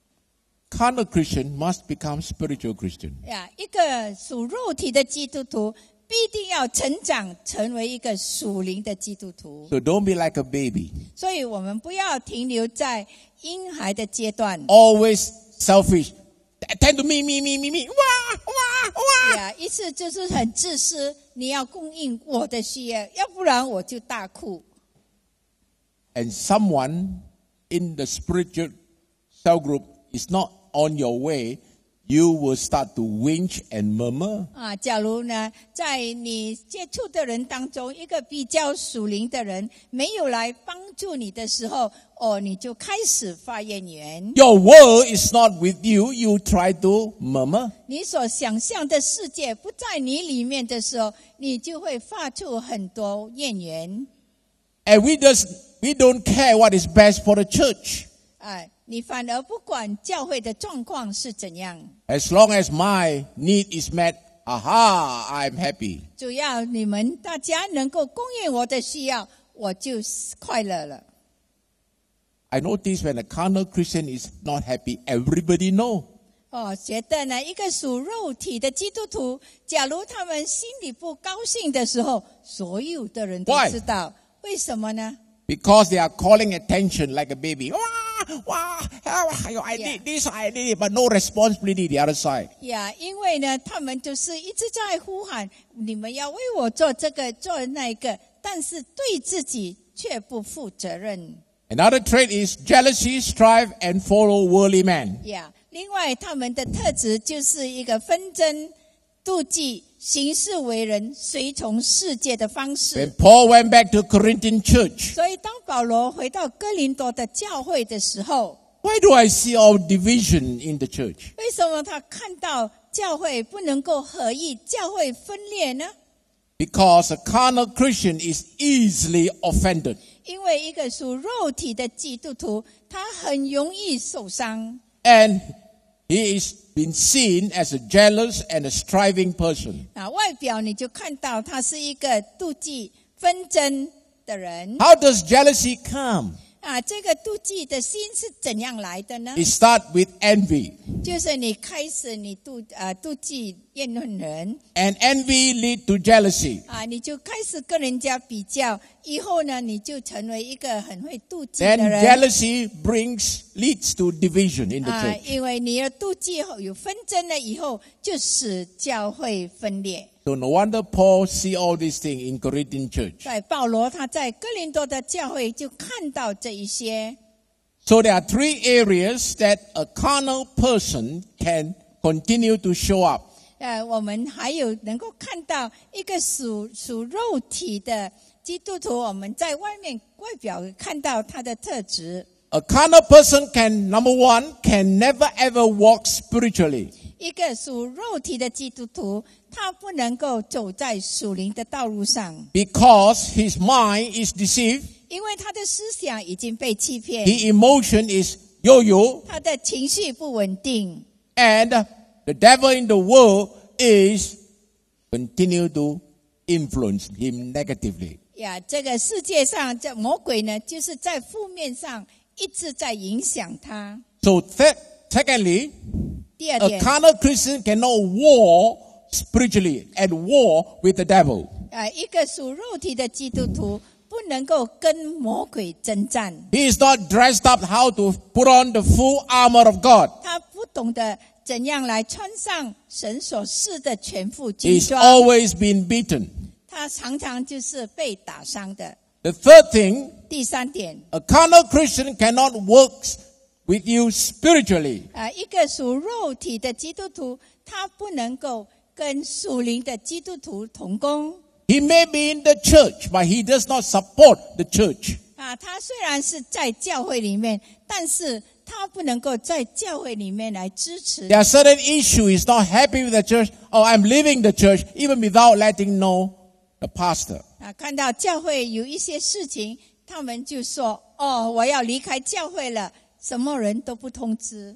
Carnal Christian must become spiritual Christian. 一个属肉体的基督徒，必定要成长，成为一个属灵的基督徒。 So don't be like a baby. 所以我们不要停留在婴孩的阶段。 Always selfish. Attend to me. Wah, wah, wah. 一次就是很自私，你要供应我的需要，要不然我就大哭。 And someone in the spiritual cell group is not on your way, you will start to whinge and murmur. 假如呢，在你接触的人当中，一个比较属灵的人没有来帮助你的时候，你就开始发怨言。 Your world is not with you, you try to murmur. 你所想象的世界不在你里面的时候，你就会发出很多怨言。 And we don't care what is best for the church. 你反而不管教会的状况是怎样。 As long as my need is met, I'm happy. 主要你们大家能够供应我的需要，我就快乐了。 I notice when a carnal Christian is not happy, everybody know. 觉得呢，一个属肉体的基督徒，假如他们心里不高兴的时候，所有的人都 Why？ 知道。为什么呢？ Because they are calling attention like a baby. Wah, wah, I need this, I need it, but no responsibility the other side. 呀，因为呢，他们就是一直在呼喊，你们要为我做这个做那个，但是对自己却不负责任。 Another trait is jealousy, strife, and follow worldly men. 呀，另外他们的特质就是一个纷争、妒忌、行事为人随从世界的方 When 式。 Paul went back to Corinthian church, 所以当保罗回到哥林多的教会的时候， why do I see all division in the church? 为什么他看到教会不能够合一，教会分裂呢？ Because a carnal Christian is easily offended. 因为一个属肉体的基督徒，他很容易受伤。 And he is been seen as a jealous and a striving person. 外表你就看到他是一个妒忌、纷争的人。 How does jealousy come? 这个妒忌的心是怎样来的呢？ It starts with envy. 就是你开始你妒忌怨恨人 And envy leads to jealousy. 你就开始跟人家比较，以后呢你就成为一个很会妒忌 Then 的人。 jealousy leads to division in the church. 因为你的妒忌有纷争了以后，就使教会分裂。 So no wonder Paul see all these things in Corinthian church. 在保罗他在哥林多的教会就看到这一些。 So there are three areas that a carnal person can continue to show up. 我们还有能够看到一个属肉体的基督徒，我们在外表看到他的特质。 A carnal person number one, can never ever walk spiritually. 一个属肉体的基督徒，他不能够走在属灵的道路上， Because his mind is deceived, 因为他的思想已经被欺骗， his emotion is yo-yo, 他的情绪不稳定， and the devil in the world is continue to influence him negatively. 这个世界上这魔鬼呢，就是在负面上一直在影响他。 So secondly, 第二 a 点， carnal Christian cannot war spiritually and war with the devil. 一个属肉体的基督徒不能够跟魔鬼征战， He is not dressed up how to put on the full armor of God. 他不懂得怎样来穿上神所赐的全副军 He's 装， always been beaten. 他常常就是被打伤的。 The third thing, 第三点， a carnal Christian cannot work with you spiritually. 一个属肉体的基督徒，他不能够跟属灵的基督徒同工。 He may be in the church, but he does not support the church. 他虽然是在教会里面，但是他不能够在教会里面来支持。 There are certain issues he's not happy with the church. Oh, I'm leaving the church even without letting know the pastor. 看到教会有一些事情，他们就说：“我要离开教会了。”什么人都不通知。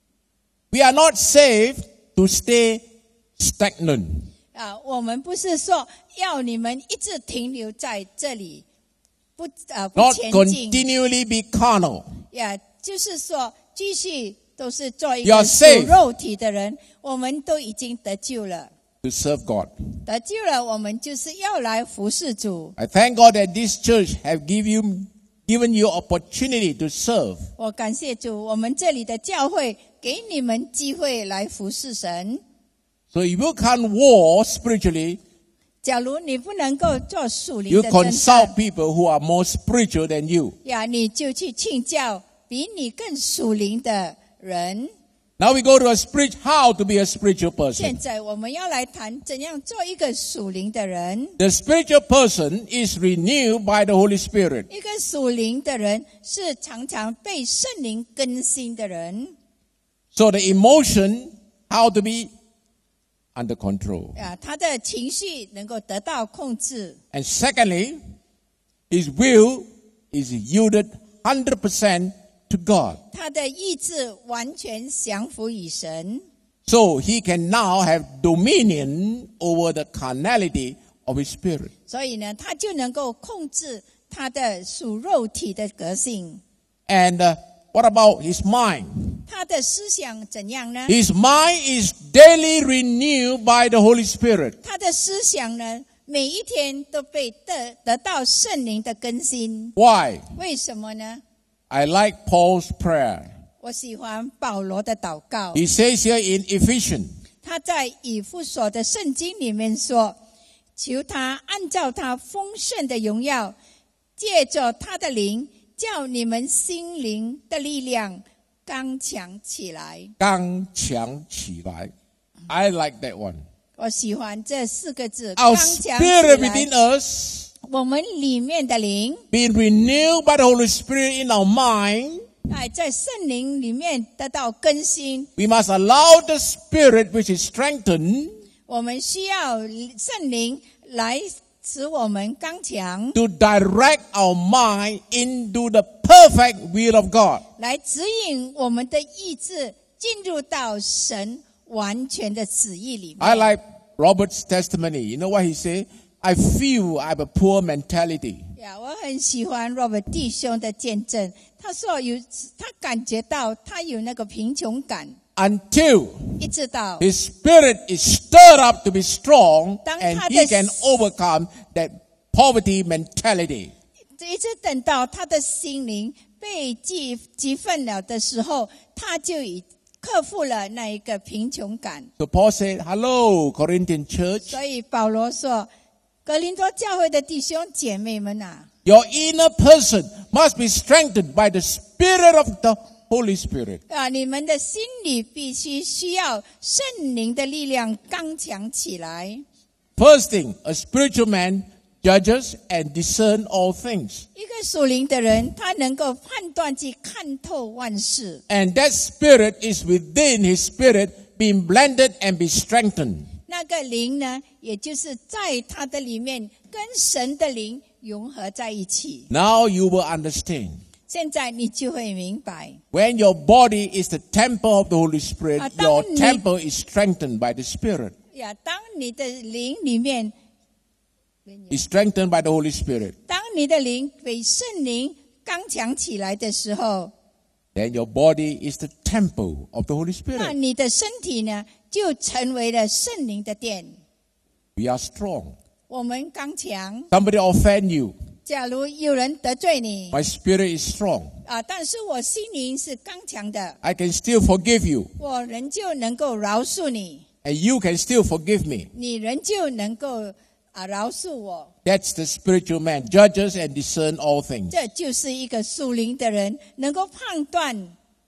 We are not saved to stay stagnant. 我们不是说要你们一直停留在这里，不 Not 前进。 continually be carnal. 就是说继续都是做一 You are 个属 saved. 肉体的人，我们都已经得救了。 To serve God. 得救了，我们就是要来服侍主。 I thank God that this church have given you opportunity to serve. 我感谢主，我们这里的教会给你们机会来服侍神。 So if you can't war spiritually, 假如你不能够做属灵 you 的征 consult 战， people who are more spiritual than you. 你就去请教比你更属灵的人。 Now we go to how to be a spiritual 现 person. 在我们要来谈怎样做一个属灵的人。 The spiritual person is renewed by the Holy Spirit. 一个属灵的人是常常被圣灵更新的人。 So the emotion, how to be under control. 他的情绪能够得到控制。 And secondly, his will is yielded 100% to God. 他的意志完全降服于神， So he can now have dominion over the carnality of his spirit. 所以呢，他就能够控制他的属肉体的个性。 And what about his mind? 他的思想怎样呢？ His mind is daily renewed by the Holy Spirit. 他的思想呢，每一天都被得到圣灵的更新。 Why? 为什么呢？ I like Paul's prayer. 我喜欢保罗的祷告， He says here in Ephesians, 他在以弗所的圣经里面说，求他按照他丰盛的荣耀，借着他的灵，叫你们心灵的力量刚强起来。 刚强起来. I like that one. 我喜欢这4个字， Our 刚强 spirit 起来。 within us, 我们里面的灵， being renewed by the Holy Spirit in our mind, 在圣灵里面得到更新。 we must allow the Spirit which is strengthened 我们需要圣灵来使我们刚强， to direct our mind into the perfect will of God. 来指引我们的意志进入到神完全的旨意里面。 I like Robert's testimony. You know what he said? I feel I have a poor mentality. 我很喜欢 Robert 弟兄的见证。他说他感觉到他有那个贫穷感， Until 一直到 his spirit is stirred up to be strong 当 and 他的 he can overcome that poverty mentality. 一直等到他的心灵被激奋了的时候，他就已克服了那一个贫穷感。 So Paul said, hello, Corinthian church. 所以保罗说，格林多教会的弟兄姐妹们啊， Your inner person must be strengthened by the Spirit of the Holy Spirit. 你们的心里必须需要圣灵的力量刚强起来。 First thing, a spiritual man judges and discern all things. 一个属灵的人，他能够判断及看透万事。 And that spirit is within his spirit being blended and be strengthened. 那个灵呢，也就是在他的里面跟神的灵融合在一起。 Now you will understand. 现在你就会明白， When your body is the temple of the Holy Spirit, your 当你 temple is strengthened by the Spirit. 当你的灵里面， Is strengthened by the Holy Spirit. 当你的灵被圣灵刚强起来的时候， Then your body is the temple of the Holy 那 Spirit. 你的身体呢，就成为了圣灵的殿。 We are strong. 我们刚强， Somebody offend you. 假如有人得罪你 My spirit is strong. 但是我心灵是刚强的， I can still forgive you. 我仍旧能够饶恕你， And you can still forgive me. 你仍旧能够饶恕我。 That's the spiritual man. Judges and discern all things. 这就是一个属灵的人，能够判断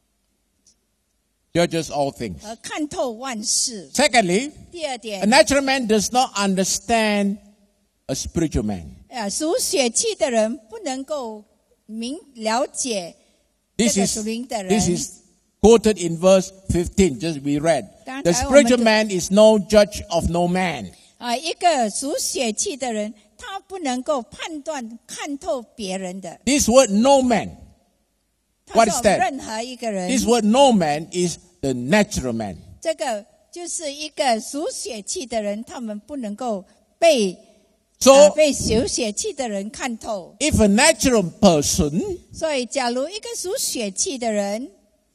Judges all things. 和看透万事。 Secondly, 第二 a 点， natural man does not understand a spiritual man. 属血气的人不能够了解这 This 个 is 属灵的人。 this is quoted in verse 15, just we read. 刚 The 才我们 spiritual man is no judge of no man. 一个属血气的人，他不能够判断看透别人的。 This word no man. 他 What is 说 that? 任何一个人， This word no man is the natural man. 这个就是一个属血气的人，他们不能够被 So 被属血气的人看透。 if a natural person 所以，假如一个属血气的人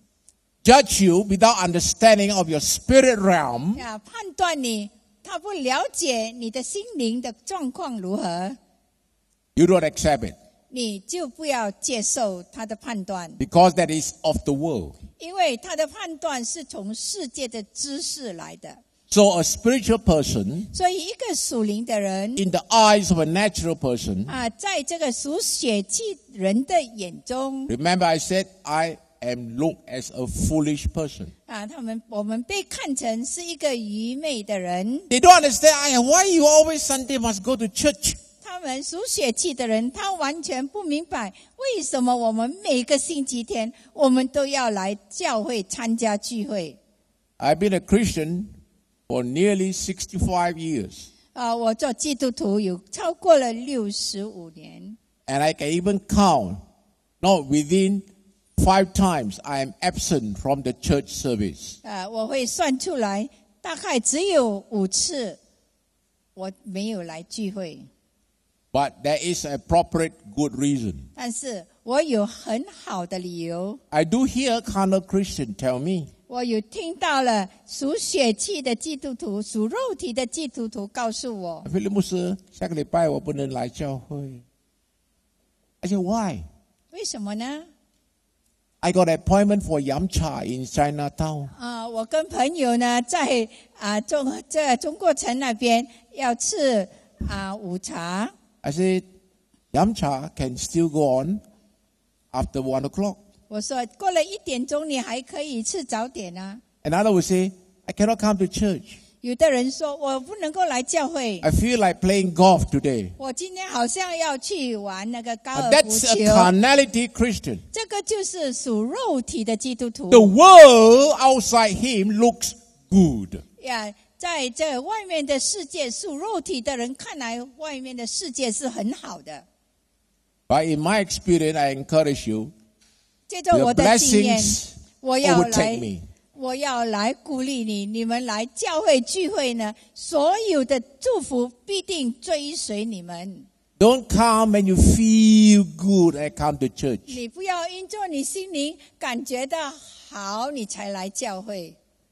judge you without understanding of your spirit realm, 判断你，他不了解你的心灵的状况如何， you don't accept it 你就不要接受他的判断， because that is of the world. 因为他的判断是从世界的知识来的。 So a spiritual person 所以，一个属灵的人 in the eyes of a natural person, 在这个属血气人的眼中 remember I said I am looked as a foolish person. 我们被看成是一个愚昧的人。 They don't understand, why you always Sunday must go to church? 他们属血气的人，他完全不明白为什么我们每个星期天我们都要来教会参加聚会。 I've been a Christian for nearly 65 years. 我做基督徒有超过了65年， And I can even count, not within 5 times I am absent from the church service. 我会算出来，大概只有5次我没有来聚会， But there is an appropriate good reason. 但是我有很好的理由。 I do hear carnal Christian tell me, 我有听到了属血气的基督徒、属肉体的基督徒告诉我， Philip 牧师，下个礼拜我不能来教会。I said, why? 为什么呢？ I got an appointment for Yamcha in Chinatown. 我跟朋友呢在中国城那边要吃午茶。 I said, Yamcha can still go on after 1 o'clock. 我说过了1点钟你还可以吃早点啊。 Another would say, I cannot come to church. 有的人说我不能够来教会， I feel like playing golf today. 我今天好像要去玩那个高尔夫 That's 球。 a carnality Christian. 这个就是属肉体的基督徒 The world outside him looks good. 呀。在这外面的世界，属肉体的人看来，外面的世界是很好的。 But in my experience, I encourage you, 借着 the 我的经验， blessings 我要来鼓励你，你们来教会聚会呢，所有的祝福必定追随你们。 don't come when you feel good and come to church. 你不要因着你心灵感觉到好，你才来教会。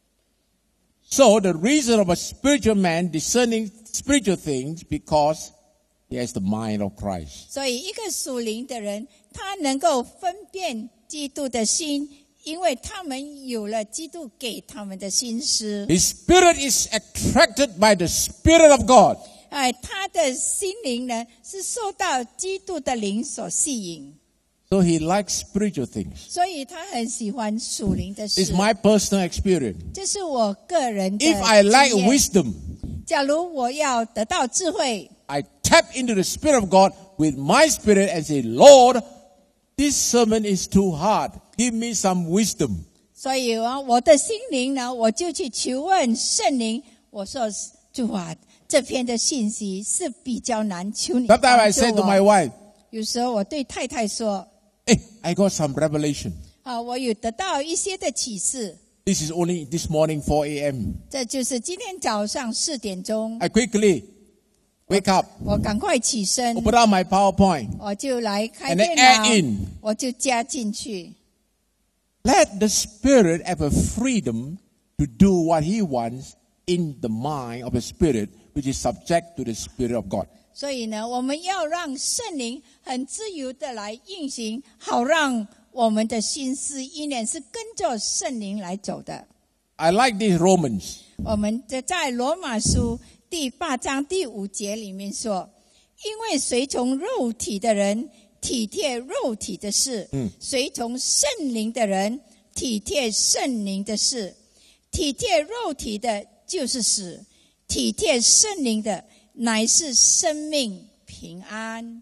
So the reason of a spiritual man discerning spiritual things because he has the mind of Christ. 所以一个属灵的人，他能够分辨基督的心，因为他们有了基督给他们的心思。 His spirit is attracted by the Spirit of God. 他的心灵呢是受到基督的灵所吸引， So he likes spiritual things. 所以他很喜欢属灵的事 It's。my personal experience. 这是我个人的 If I like 经验。 wisdom, 假如我要得到智慧， I tap into the Spirit of God with my spirit and say, Lord, this sermon is too hard. Give me some wisdom. 所以我的心灵呢，我就去求问圣灵。我说主啊，这篇的信息是比较难，求你 Sometimes 帮 I 助 say to my 我。 wife, 有时候我对太太说 hey, I got some revelation. 我有得到一些的启示。 This is only this morning 4 a.m. 这就是今天早上4点钟， I quickly wake up, 我赶快起身， open up my PowerPoint, 我就来开 and 电 then 脑 add in. 我就加进去。 Let the Spirit have a freedom to do what He wants in the mind of the Spirit, which is subject to the Spirit of God. 所以呢，我们要让圣灵很自由的来运行，好让我们的心思意念是跟着圣灵来走的。 I like these Romans. 我们在罗马书第8章第5节里面说，因为随从肉体的人体贴肉体的事，随从圣灵的人体贴圣灵的事。体贴肉体的就是死，体贴圣灵的乃是生命平安。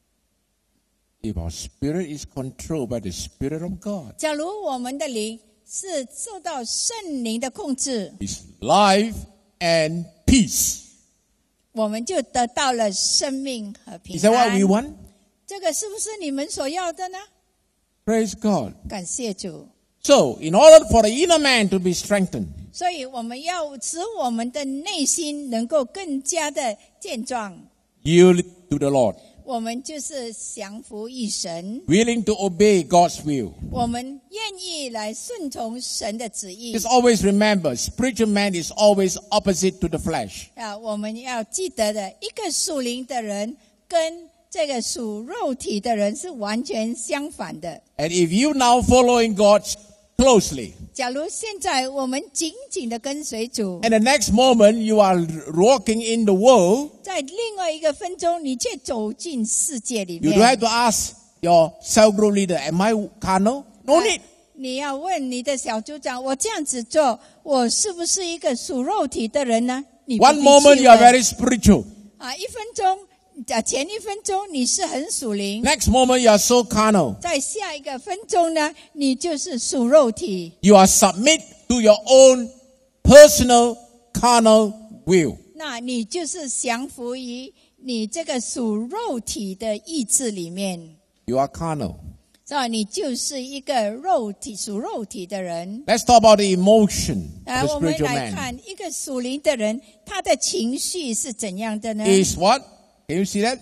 If our spirit is controlled by the Spirit of God, 假如我们的灵是受到圣灵的控制， it's life and peace. 我们就得到了生命和平 Is that what 安 we。want? 这个是不是你们所要的呢？ Praise God. 感谢主。 So, in order for the inner man to be strengthened, 所以我们要使我们的内心能够更加的健壮， yield to the Lord, 我们就是降服于神， willing to obey God's will. 我们愿意来顺从神的旨意 Just always remember, spiritual man is always opposite to the flesh. 我们要记得的，一个属灵的人跟这个属肉体的人是完全相反的。 And if you now following God closely, 假如现在我们紧紧的跟随主， and the next moment you are walking in the world, 在另外一个分钟你却走进世界里 you 面， don't have to ask your cell group leader, am I carnal? No need. 你要问你的小组长，我这样子做，我是不是一个属肉体的人呢？你不必 One 去 moment you are 问 very spiritual. 1分钟，前1分钟你是很属灵， Next moment you are so carnal. 在下一个分钟呢，你就是属肉体。 You are submit to your own personal carnal will. 那你就是降服于你这个属肉体的意志里面， You are carnal. 是吧？你就是一个属肉体的人。 Let's talk about the emotion 来， of the 我们 spiritual 来 man. 看一个属灵的人，他的情绪是怎样的呢？ Is what? Can you see that?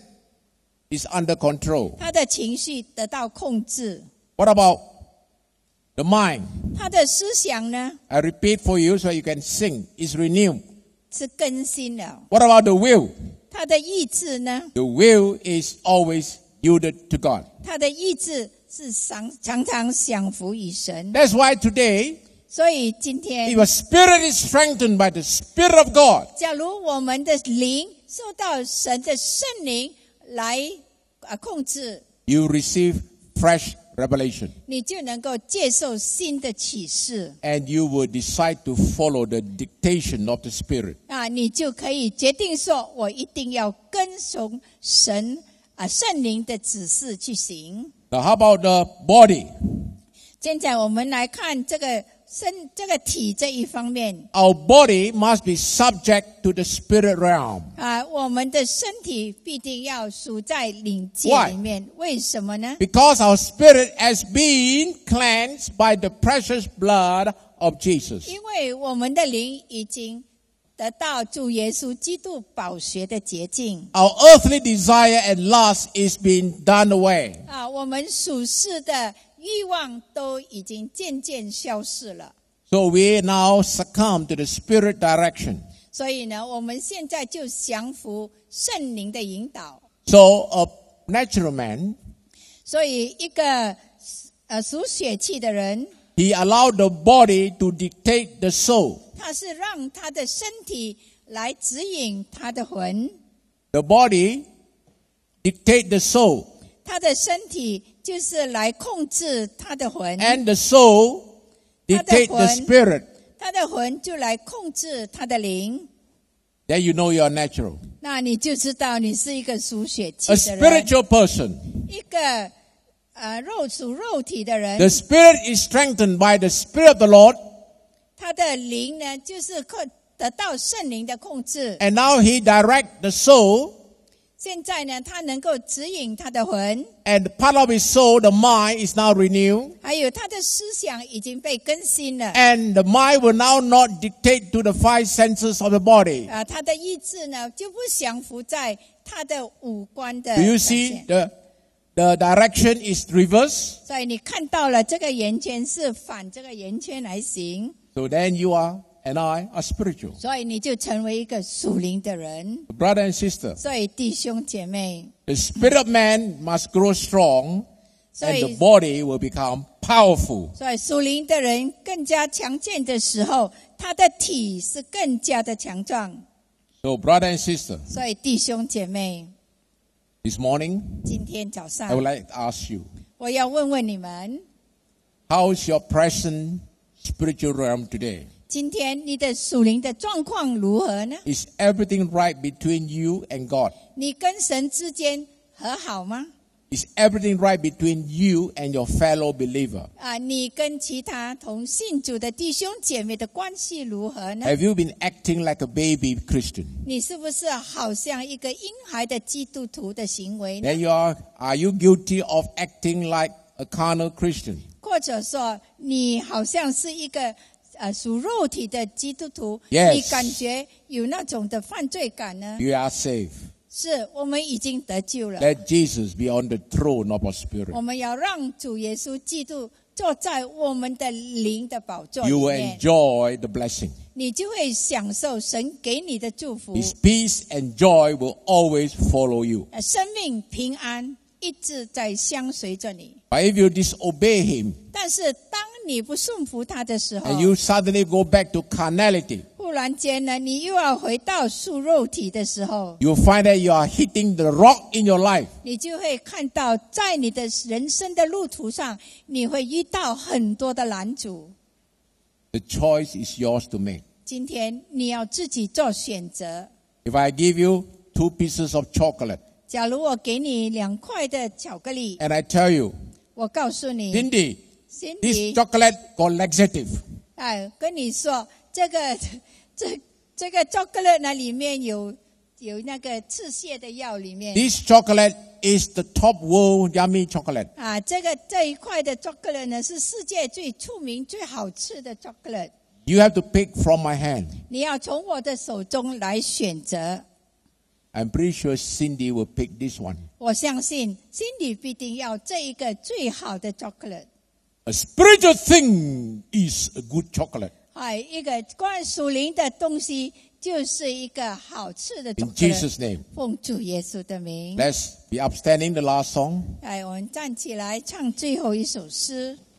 Is under control. 他的情绪得到控制， What about the mind? 他的思想呢 I repeat for you so you can sing. Is renewed. 是更新了， What about the will? 他的意志呢， The will is always yielded to God. 他的意志是常常享福于神。 That's why today, 所以今天 if your spirit is strengthened by the Spirit of God, 假如我们的灵受到神的圣灵来控制， you receive fresh revelation. 你就能够接受新的启示 And you will decide to follow the dictation of the Spirit. 你就可以决定说，我一定要跟从神圣灵的指示去行。 Now how about the body? 现在我们来看这个体这一方面 Our body must be subject to the spirit realm. 我们的身体必定要属在灵界 Why? 里面。为什么呢？ Because our spirit has been cleansed by the precious blood of Jesus. 因为我们的灵已经得到主耶稣基督宝血的洁净 Our earthly desire and lust is being done away. 我们属世的欲望都已经渐渐消逝了。 So we now succumb to the spirit direction. 所以呢，我们现在就降服圣灵的引导。 So a natural man, 所以一个属血气的人， he allowed the body to dictate the soul. 他是让他的身体来指引他的魂， The body dictate the soul. 他的身体就是来控制他的魂， And the soul dictate the spirit. 他的魂就来控制他的灵。 Then you know you are natural. 那你就知道你是一个属血气 A 的人， spiritual person. 一个属肉体的人 The，spirit is strengthened by the Spirit of the Lord. 他的灵呢就是得到圣灵的控制。 And now he directs the soul. 现在呢，他能够指引他的魂， And part of his soul, the mind, is now renewed. 还有他的思想已经被更新了。 And the mind will now not dictate to the five senses of the body. 他的意志呢就不降服在他的五官的 Do you 表 see 现。 the direction is reversed? 所以你看到了这个圆圈是反这个圆圈来行， So then you are and I are spiritual. 所以你就成为一个属灵的人。 Brother and sister, 所以弟兄姐妹， the spirit of man must grow strong 所 and the 以 body will become powerful. 所以属灵的人更加强健的时候，他的体是更加的强壮。 So brother and sister, 所以弟兄姐妹， this morning 今天早 I 上 would like to ask you, 我要问问你们， how's your present spiritual realm today? 今天你的属灵的状况如何呢？ Is everything right between you and God? 你跟神之间和好吗？ Is everything right between you and your fellow believer? 你跟其他同信主的弟兄姐妹的关系如何呢？ Have you been acting like a baby Christian? 你是不是好像一个婴孩的基督徒的行为呢？ Then are you guilty of acting like a carnal Christian? 或者说你好像是一个属肉体的基督徒 Yes. 你感觉有那种的犯罪感呢？ You are saved. 是我们已经得救了， Let Jesus be on the throne of our spirit. 我们要让主耶稣基督坐在我们的灵的宝座里 You will 面， enjoy the blessing. 你就会享受神给你的祝福， His peace and joy will always follow you. 生命平安一直在相随着你。 But if you disobey him 但是当你不顺服他的时候， and you suddenly go back to carnality, 忽然间呢，你又要回到属肉体的时候， you'll find that you are hitting the rock in your life. 你就会看到在你的人生的路途上，你会遇到很多的拦阻。 The choice is yours to make. 今天你要自己做选择。 If I give you 2 pieces of chocolate 假如我给你2块的巧克力， and I tell you, 我告诉你 Cindy, ，Cindy， this chocolate got laxative. 跟你说这个巧克力呢里面有那个刺泻的药里面。 This chocolate is the top world yummy chocolate. 这一块的巧克力呢是世界最出名、最好吃的巧克力。 You have to pick from my hand. 你要从我的手中来选择。 I'm pretty sure Cindy will pick this one. 我相信心里必定要这一个最好的巧克力。 A spiritual thing is a good chocolate. 一个关于属灵的东西， 就是一个好吃的种 In 子。 Jesus' name. 奉主耶稣的名， Let's be upstanding the last song. 来，我们站起来唱最后一首诗。